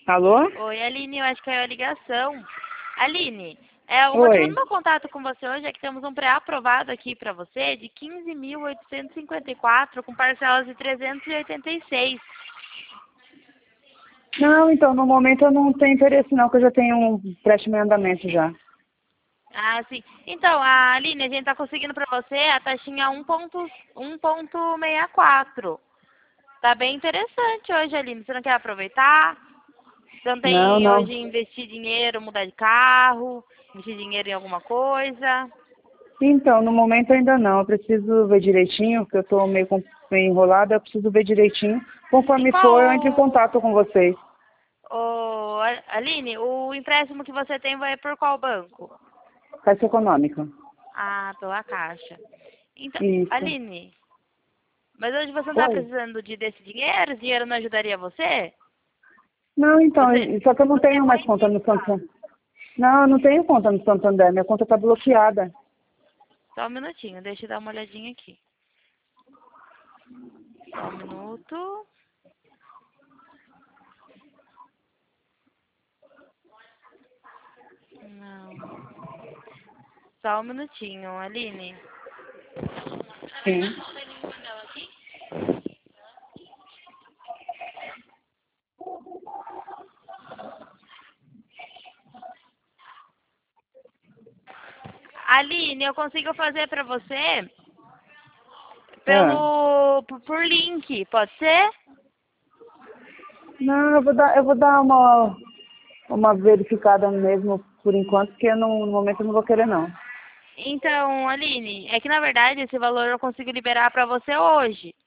Alô? Oi, Aline, eu acho que é a ligação. Aline, o motivo do Oi. meu contato com você hoje é que temos um pré-aprovado aqui para você de 15.854 com parcelas de 386. Não, então, no momento eu não tenho interesse não, que eu já tenho um empréstimo em andamento já. Ah, sim. Então, Aline, a gente está conseguindo para você a taxinha 1.64. Tá bem interessante hoje, Aline. Você não quer aproveitar? Você não Não, tem não. hoje investir dinheiro, mudar de carro, investir dinheiro em alguma coisa? Então, no momento ainda não. Eu preciso ver direitinho, porque eu estou meio enrolada, eu preciso ver direitinho. E Conforme qual for, eu entro em contato com vocês. Aline, o empréstimo que você tem vai por qual banco? Caixa Econômica. Ah, pela Caixa. Então, Isso. Aline, mas hoje você não está Oi. precisando desse dinheiro? Esse dinheiro não ajudaria você? Não, então, Você, só que eu não você é tenho mais conta conhecido, no claro. Santander. Não, eu não tenho conta no Santander. Minha conta está bloqueada. Só um minutinho, deixa eu dar uma olhadinha aqui. Só um minuto. Não. Só um minutinho, Aline. Sim. Aline, eu consigo fazer pra você Ah. por link, pode ser? Não, eu vou dar uma verificada mesmo por enquanto, porque no momento eu não vou querer não. Então, Aline, é que na verdade esse valor eu consigo liberar pra você hoje.